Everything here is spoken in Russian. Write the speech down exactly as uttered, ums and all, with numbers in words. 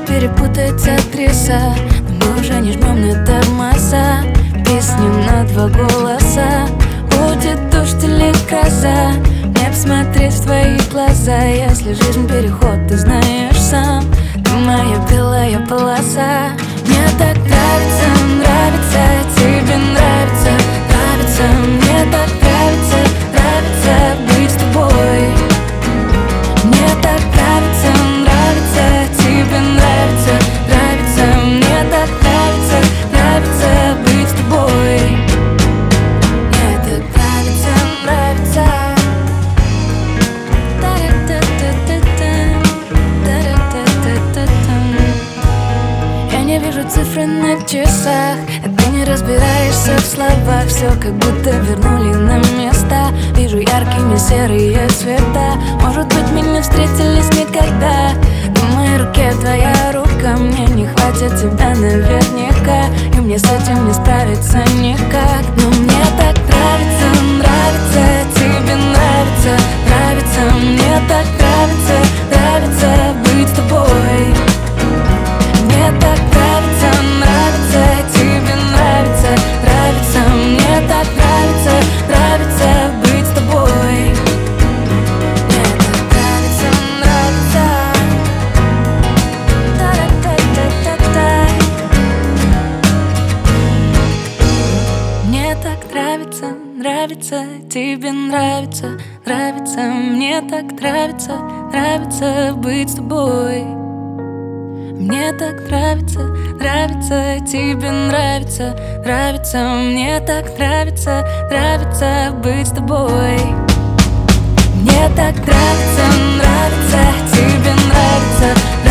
перепутать адреса, но мы уже не жмем на тормоза. Песни на два голоса. Будет дождь или гроза, мне посмотреть в твои глаза. Если жизнь переход, ты знаешь сам, ты моя белая полоса. Мне так нравится, нравится, тебе нравится, нравится. Мне так нравится, нравится быть с тобой. Мне так нравится, нравится, тебе нравится, нравится. Мне так нравится, нравится быть с тобой. Мне так нравится, нравится. Я не вижу цифры на часах, а ты не разбираешься в словах. Все как будто вернули на места. Вижу яркими серые цвета. Может быть, мы не встретились никогда, но в моей руке твоя рука. Мне не хватит тебя наверняка, и мне с этим не справиться никак. Но мне так нравится, нравится, тебе нравится, нравится. Мне так нравится, нравится быть с тобой. Мне так нравится, нравится, тебе нравится, нравится. Мне так нравится, нравится быть с тобой. Мне так нравится, нравится. Та-та-та-та-та. Мне так нравится, нравится, тебе нравится, нравится. Мне так нравится, нравится быть с тобой. Мне так нравится, нравится, тебе нравится, нравится. Мне так нравится, нравится быть с тобой. Мне так нравится, нравится, тебе нравится,